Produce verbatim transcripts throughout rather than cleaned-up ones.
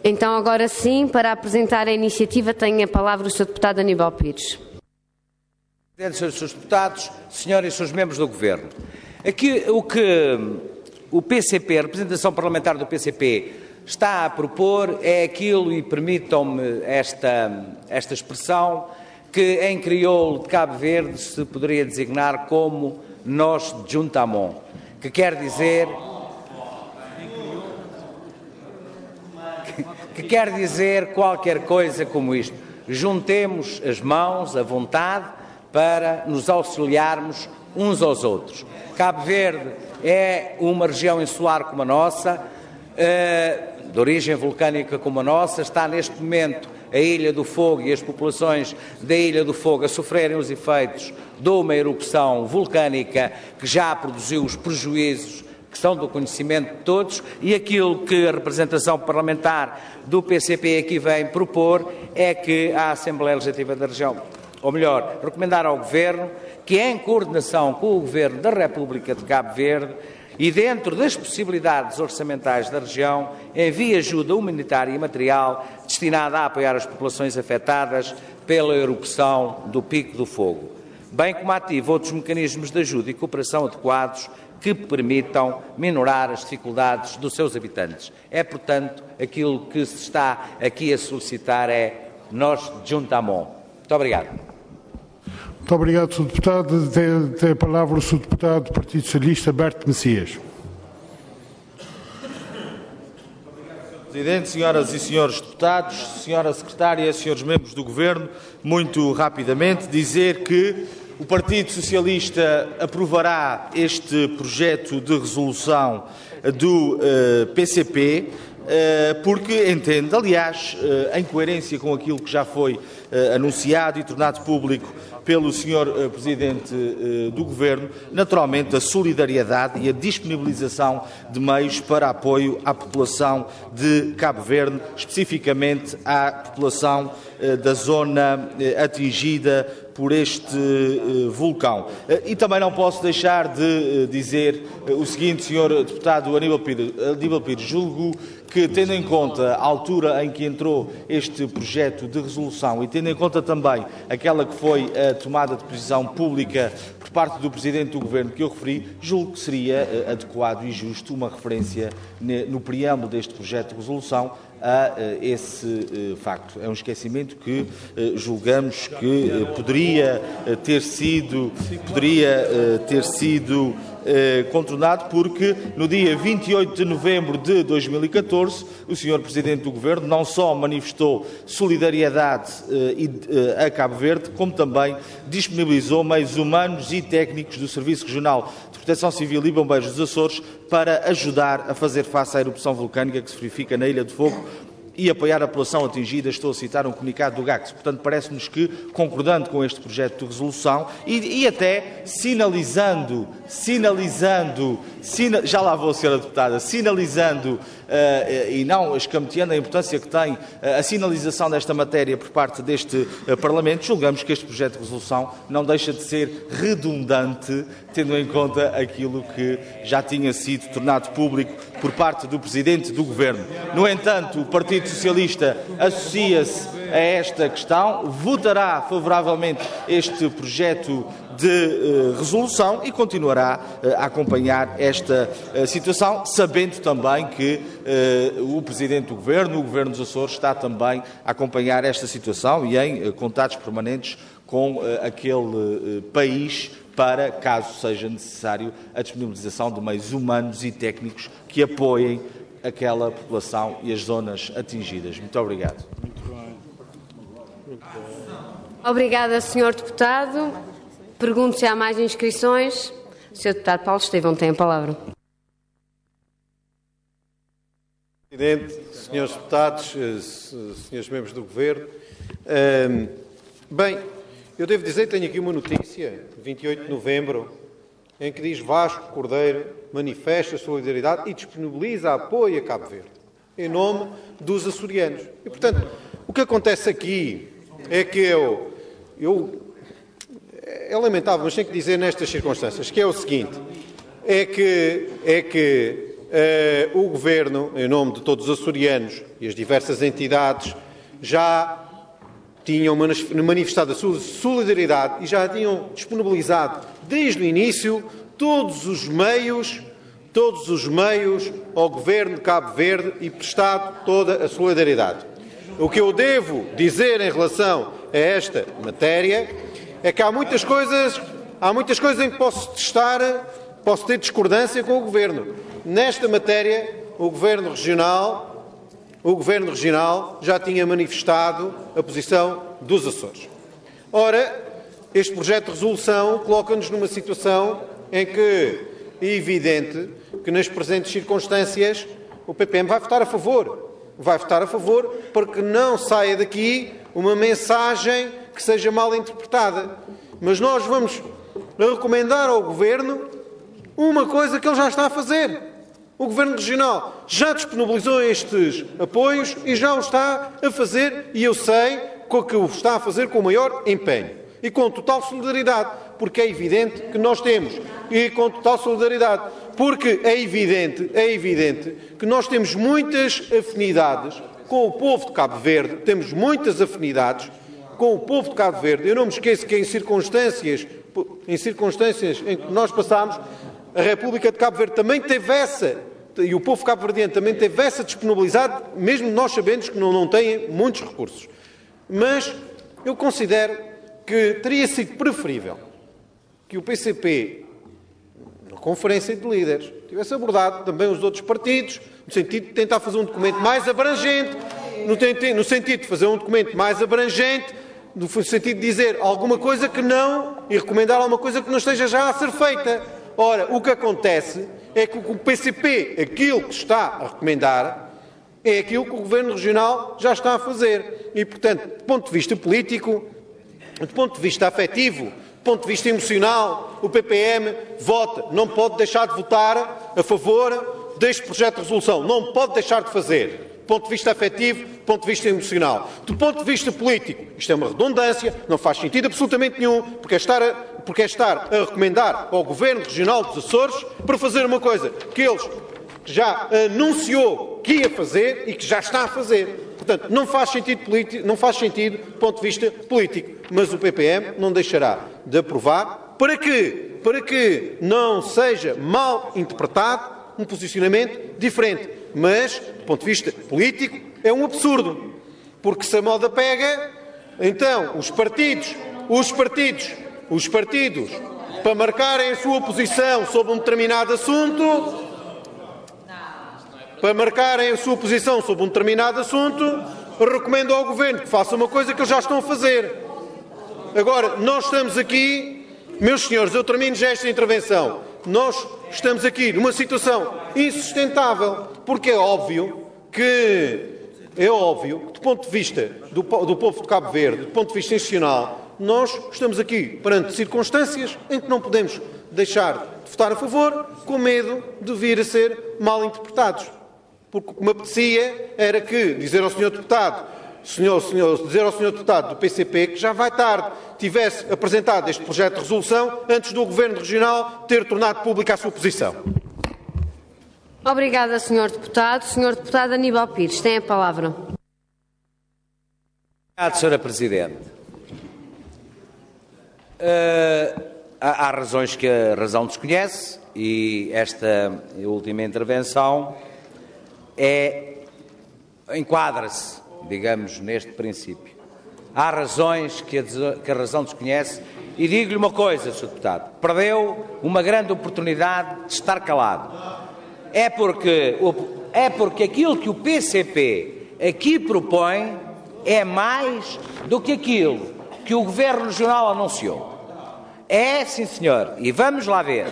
Então, agora sim, para apresentar a iniciativa, tem a palavra o senhor Deputado Aníbal Pires. Presidente, senhores Senhores Deputados, senhores e senhores membros do Governo, aqui o que o P C P, a representação parlamentar do P C P, está a propor é aquilo, e permitam-me esta, esta expressão, que em crioulo de Cabo Verde se poderia designar como nós juntamos, que quer dizer... que quer dizer qualquer coisa como isto. Juntemos as mãos, a vontade, para nos auxiliarmos uns aos outros. Cabo Verde é uma região insular como a nossa, de origem vulcânica como a nossa, está neste momento a Ilha do Fogo e as populações da Ilha do Fogo a sofrerem os efeitos de uma erupção vulcânica que já produziu os prejuízos que são do conhecimento de todos, e aquilo que a representação parlamentar do P C P aqui vem propor é que a Assembleia Legislativa da região, ou melhor, recomendar ao Governo que, em coordenação com o Governo da República de Cabo Verde e dentro das possibilidades orçamentais da região, envie ajuda humanitária e material destinada a apoiar as populações afetadas pela erupção do Pico do Fogo, bem como ative outros mecanismos de ajuda e cooperação adequados que permitam minorar as dificuldades dos seus habitantes. É, portanto, aquilo que se está aqui a solicitar é nós juntamos. Muito obrigado. Muito obrigado, senhor Deputado. Tem, tem a palavra o senhor Deputado do Partido Socialista, Berto Messias. Presidente, senhoras e senhores deputados, senhora Secretária, senhores membros do Governo, muito rapidamente dizer que o Partido Socialista aprovará este projeto de resolução do uh, P C P, uh, porque entende, aliás, uh, em coerência com aquilo que já foi uh, anunciado e tornado público pelo senhor uh, Presidente uh, do Governo, naturalmente a solidariedade e a disponibilização de meios para apoio à população de Cabo Verde, especificamente à população uh, da zona uh, atingida por este uh, vulcão. Uh, e também não posso deixar de uh, dizer uh, o seguinte, senhor Deputado Aníbal Pires, Aníbal Pires, julgo que, tendo em conta a altura em que entrou este projeto de resolução e tendo em conta também aquela que foi a tomada de posição pública por parte do Presidente do Governo que eu referi, julgo que seria uh, adequado e justo uma referência ne, no preâmbulo deste projeto de resolução a uh, esse uh, facto. É um esquecimento que uh, julgamos que uh, poderia uh, ter sido, poderia uh, ter sido Uh, contornado, porque no dia vinte e oito de novembro de dois mil e catorze o senhor Presidente do Governo não só manifestou solidariedade uh, e, uh, a Cabo Verde, como também disponibilizou meios humanos e técnicos do Serviço Regional de Proteção Civil e Bombeiros dos Açores para ajudar a fazer face à erupção vulcânica que se verifica na Ilha do Fogo e apoiar a população atingida. Estou a citar um comunicado do G A C S. Portanto, parece-nos que, concordando com este projeto de resolução e, e até sinalizando, sinalizando, sina, já lá vou, senhora Deputada, sinalizando uh, e não escamoteando a importância que tem uh, a sinalização desta matéria por parte deste uh, Parlamento, julgamos que este projeto de resolução não deixa de ser redundante, tendo em conta aquilo que já tinha sido tornado público por parte do Presidente do Governo. No entanto, o Partido Socialista associa-se a esta questão, votará favoravelmente este projeto de uh, resolução e continuará uh, a acompanhar esta uh, situação, sabendo também que uh, o Presidente do Governo, o Governo dos Açores, está também a acompanhar esta situação e em uh, contatos permanentes com uh, aquele uh, país para, caso seja necessário, a disponibilização de meios humanos e técnicos que apoiem aquela população e as zonas atingidas. Muito obrigado. Obrigada, senhor Deputado. Pergunto se há mais inscrições. senhor Deputado Paulo Estevão tem a palavra. Presidente, senhores Deputados, senhores membros do Governo, bem, eu devo dizer que tenho aqui uma notícia, vinte e oito de novembro, em que diz Vasco Cordeiro manifesta solidariedade e disponibiliza apoio a Cabo Verde, em nome dos açorianos. E, portanto, o que acontece aqui é que eu, eu é lamentável, mas tenho que dizer nestas circunstâncias, que é o seguinte, é que, é que eh, o Governo, em nome de todos os açorianos e as diversas entidades, já tinham manifestado a sua solidariedade e já tinham disponibilizado desde o início todos os meios, todos os meios ao Governo de Cabo Verde e prestado toda a solidariedade. O que eu devo dizer em relação a esta matéria é que há muitas coisas, há muitas coisas em que posso testar, posso ter discordância com o Governo. Nesta matéria, o Governo Regional O Governo Regional já tinha manifestado a posição dos Açores. Ora, este projeto de resolução coloca-nos numa situação em que é evidente que, nas presentes circunstâncias, o P P M vai votar a favor. Vai votar a favor porque não saia daqui uma mensagem que seja mal interpretada. Mas nós vamos recomendar ao Governo uma coisa que ele já está a fazer. O Governo Regional já disponibilizou estes apoios e já o está a fazer, e eu sei que o está a fazer com o maior empenho e com total solidariedade, porque é evidente que nós temos, e com total solidariedade, porque é evidente, é evidente que nós temos muitas afinidades com o povo de Cabo Verde, temos muitas afinidades com o povo de Cabo Verde. Eu não me esqueço que em circunstâncias, em circunstâncias em que nós passámos, a República de Cabo Verde também teve essa, e o povo cabo-verdiano também teve essa disponibilidade, mesmo nós sabemos que não, não têm muitos recursos. Mas eu considero que teria sido preferível que o P C P, na Conferência de Líderes, tivesse abordado também os outros partidos, no sentido de tentar fazer um documento mais abrangente, no, no sentido de fazer um documento mais abrangente, no sentido de dizer alguma coisa que não, e recomendar alguma coisa que não esteja já a ser feita. Ora, o que acontece é que o P C P, aquilo que está a recomendar, é aquilo que o Governo Regional já está a fazer. E, portanto, do ponto de vista político, do ponto de vista afetivo, do ponto de vista emocional, o P P M vota, não pode deixar de votar a favor deste projeto de resolução. Não pode deixar de fazer. Do ponto de vista afetivo, do ponto de vista emocional. Do ponto de vista político, isto é uma redundância, não faz sentido absolutamente nenhum, porque é estar a, porque é estar a recomendar ao Governo Regional dos Açores para fazer uma coisa que eles já anunciou que ia fazer e que já está a fazer. Portanto, não faz sentido político, não faz sentido do ponto de vista político, mas o P P M não deixará de aprovar para que, para que não seja mal interpretado um posicionamento diferente. Mas, do ponto de vista político, é um absurdo. Porque se a moda pega, então os partidos, os partidos, os partidos, para marcarem a sua posição sobre um determinado assunto, para marcarem a sua posição sobre um determinado assunto, recomendo ao Governo que faça uma coisa que eles já estão a fazer. Agora, nós estamos aqui, meus senhores, eu termino já esta intervenção, nós estamos aqui numa situação insustentável, porque é óbvio que, é óbvio que do ponto de vista do, do povo de Cabo Verde, do ponto de vista institucional, nós estamos aqui perante circunstâncias em que não podemos deixar de votar a favor, com medo de vir a ser mal interpretados. Porque o que me apetecia era que, dizer ao senhor Deputado, senhor, senhor, dizer ao senhor Deputado do P C P que já vai tarde, tivesse apresentado este projeto de resolução antes do Governo Regional ter tornado pública a sua posição. Obrigada, senhor Deputado. senhor Deputado Aníbal Pires, tem a palavra. Obrigado, senhora Presidente. Uh, há, há razões que a razão desconhece e esta última intervenção é, enquadra-se, digamos, neste princípio. Há razões que a, que a razão desconhece e digo-lhe uma coisa, senhor Deputado, perdeu uma grande oportunidade de estar calado. É porque, é porque aquilo que o P C P aqui propõe é mais do que aquilo que o Governo Regional anunciou. É, sim senhor, e vamos lá ver.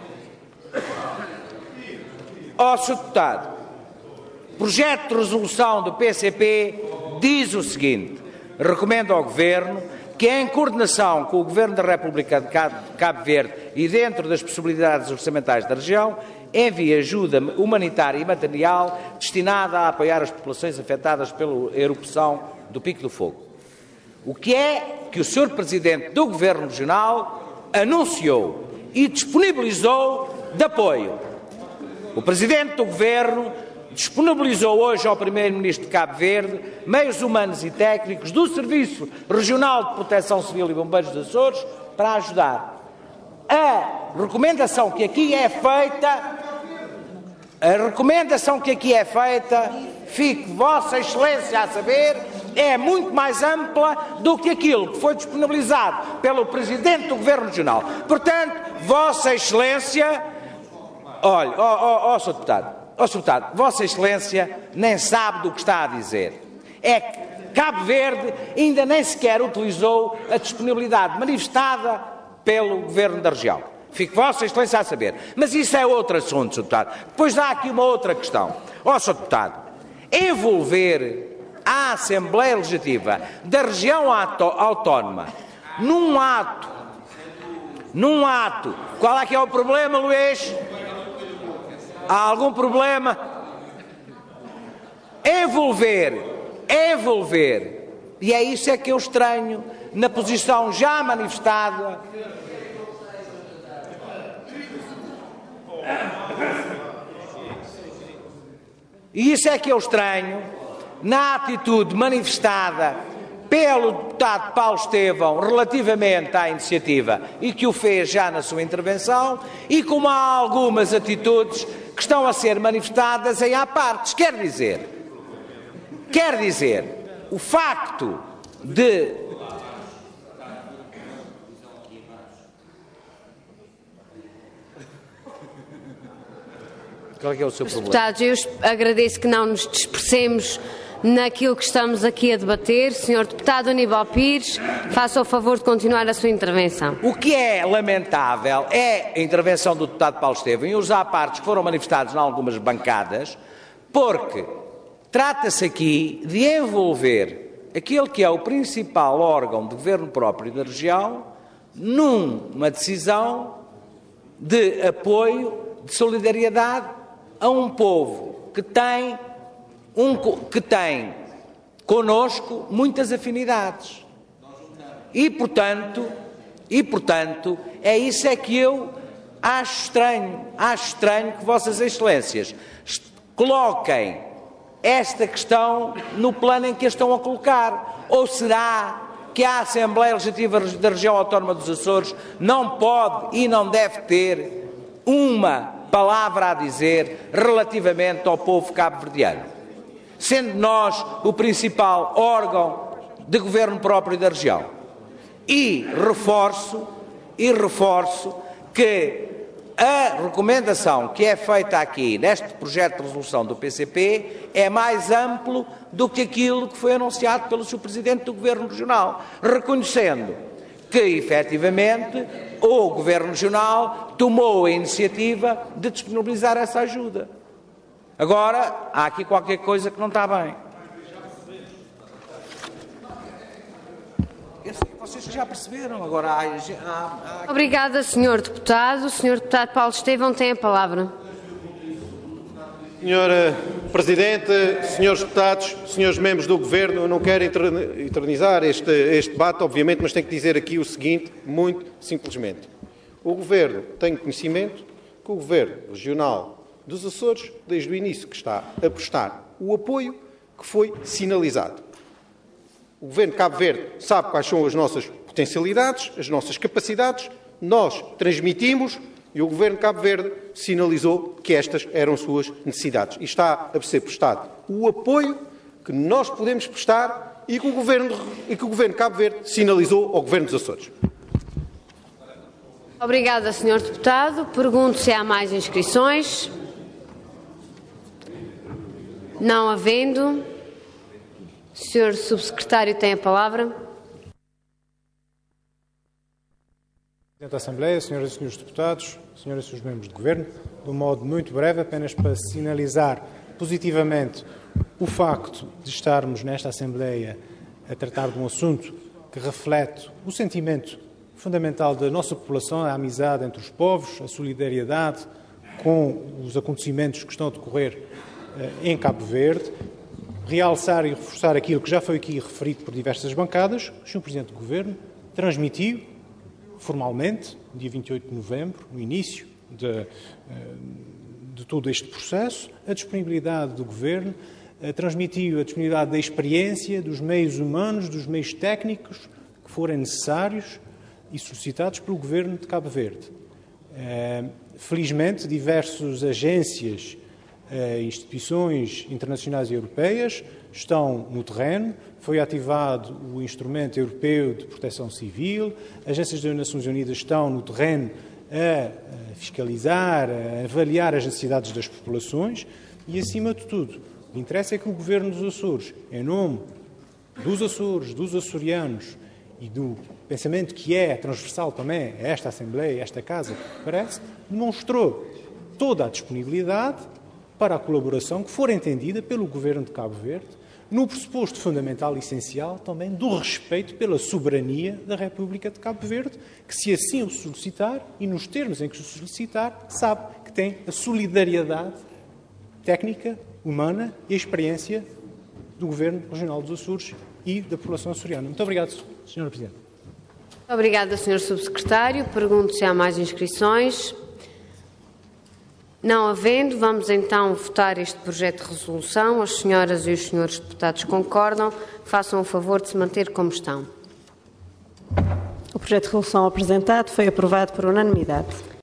Ó, senhor Deputado, o projeto de resolução do P C P diz o seguinte: recomendo ao Governo que, em coordenação com o Governo da República de Cabo Verde e dentro das possibilidades orçamentais da região, envie ajuda humanitária e material destinada a apoiar as populações afetadas pela erupção do Pico do Fogo. O que é que o senhor Presidente do Governo Regional anunciou e disponibilizou de apoio. O Presidente do Governo disponibilizou hoje ao Primeiro-Ministro de Cabo Verde meios humanos e técnicos do Serviço Regional de Proteção Civil e Bombeiros dos Açores para ajudar. A recomendação que aqui é feita, a recomendação que aqui é feita, fique Vossa Excelência a saber, é muito mais ampla do que aquilo que foi disponibilizado pelo Presidente do Governo Regional. Portanto, Vossa Excelência, olha, ó, ó, ó, Senhor Deputado, ó, Senhor Deputado, Vossa Excelência nem sabe do que está a dizer. É que Cabo Verde ainda nem sequer utilizou a disponibilidade manifestada pelo Governo da região. Fique Vossa Excelência a saber. Mas isso é outro assunto, Senhor Deputado. Depois há aqui uma outra questão. Ó, Senhor Deputado, envolver a Assembleia Legislativa da região autónoma num ato, num ato, qual é que é o problema, Luís? Há algum problema? Envolver, envolver, e é isso é que eu estranho na posição já manifestada. E isso é que eu estranho na atitude manifestada pelo deputado Paulo Estevão relativamente à iniciativa e que o fez já na sua intervenção, e como há algumas atitudes que estão a ser manifestadas em à partes. Quer dizer, quer dizer, o facto de Qual é que é o seu problema? Deputados, eu agradeço que não nos dispersemos naquilo que estamos aqui a debater. senhor Deputado Aníbal Pires, faça o favor de continuar a sua intervenção. O que é lamentável é a intervenção do deputado Paulo Estevão e os à-partes que foram manifestados em algumas bancadas, porque trata-se aqui de envolver aquele que é o principal órgão de governo próprio da região numa decisão de apoio, de solidariedade a um povo que tem, um, que tem connosco muitas afinidades. E, portanto, e, portanto, é isso é que eu acho estranho. Acho estranho que Vossas Excelências coloquem esta questão no plano em que a estão a colocar. Ou será que a Assembleia Legislativa da Região Autónoma dos Açores não pode e não deve ter uma palavra a dizer relativamente ao povo cabo-verdiano, sendo nós o principal órgão de governo próprio da região? E reforço, e reforço que a recomendação que é feita aqui neste projeto de resolução do P C P é mais amplo do que aquilo que foi anunciado pelo senhor Presidente do Governo Regional, reconhecendo que, efetivamente, o Governo Regional tomou a iniciativa de disponibilizar essa ajuda. Agora, há aqui qualquer coisa que não está bem. Vocês já perceberam, agora há... há, há... Obrigada, senhor Deputado. O senhor Deputado Paulo Estevão tem a palavra. senhora Presidente, senhores Deputados, senhores Membros do Governo, eu não quero eternizar este, este debate, obviamente, mas tenho que dizer aqui o seguinte, muito simplesmente. O Governo tem conhecimento que o Governo Regional dos Açores, desde o início, que está a prestar o apoio que foi sinalizado. O Governo de Cabo Verde sabe quais são as nossas potencialidades, as nossas capacidades, nós transmitimos e o Governo de Cabo Verde sinalizou que estas eram suas necessidades. E está a ser prestado o apoio que nós podemos prestar e que o Governo, e que o Governo de Cabo Verde sinalizou ao Governo dos Açores. Obrigada, senhor Deputado. Pergunto se há mais inscrições. Não havendo, o senhor Subsecretário tem a palavra. Presidente da Assembleia, senhoras e senhores deputados, senhoras e senhores membros do Governo, de um modo muito breve, apenas para sinalizar positivamente o facto de estarmos nesta Assembleia a tratar de um assunto que reflete o sentimento fundamental da nossa população, a amizade entre os povos, a solidariedade com os acontecimentos que estão a decorrer em Cabo Verde, realçar e reforçar aquilo que já foi aqui referido por diversas bancadas. O senhor Presidente do Governo transmitiu formalmente, dia vinte e oito de novembro, no início de, de todo este processo, a disponibilidade do Governo, transmitiu a disponibilidade da experiência, dos meios humanos, dos meios técnicos que forem necessários e solicitados pelo Governo de Cabo Verde. Felizmente, diversas agências, instituições internacionais e europeias estão no terreno. Foi ativado o Instrumento Europeu de Proteção Civil, agências das Nações Unidas estão no terreno a fiscalizar, a avaliar as necessidades das populações e, acima de tudo, o que interessa é que o Governo dos Açores, em nome dos Açores, dos açorianos e do pensamento que é transversal também a esta Assembleia, a esta Casa, parece, demonstrou toda a disponibilidade para a colaboração que for entendida pelo Governo de Cabo Verde, no pressuposto fundamental e essencial também do respeito pela soberania da República de Cabo Verde, que se assim o solicitar, e nos termos em que o solicitar, sabe que tem a solidariedade técnica, humana e a experiência do Governo Regional dos Açores e da população açoriana. Muito obrigado, senhora Presidente. Obrigada, senhor Subsecretário. Pergunto se há mais inscrições. Não havendo, vamos então votar este projeto de resolução. As senhoras e os senhores deputados concordam. Façam o favor de se manter como estão. O projeto de resolução apresentado foi aprovado por unanimidade.